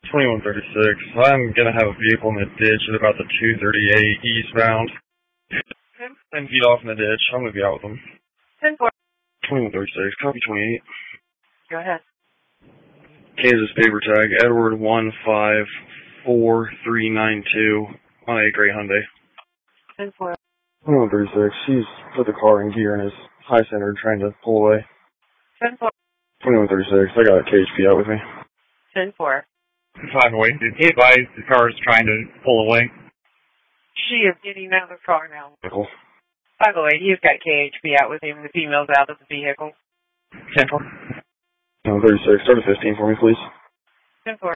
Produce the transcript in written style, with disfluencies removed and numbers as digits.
2136. I'm gonna have a vehicle in the ditch at about the 238 eastbound. 10 feet off in the ditch. I'm gonna be out with them. 10-4. 2136. Copy 28. Go ahead. Kansas paper tag. Edward 154392 on a gray Hyundai. 10-4. 2136. He's put the car in gear and is high centered trying to pull away. 10-4. 2136. I got KHP out with me. 10-4. 508. Did he advise the car is trying to pull away? She is getting out of the car now. Vehicle. 508. He's got KHP out with him. The female's out of the vehicle. 10-4. 2136. Start at 15 for me, please. 10-4.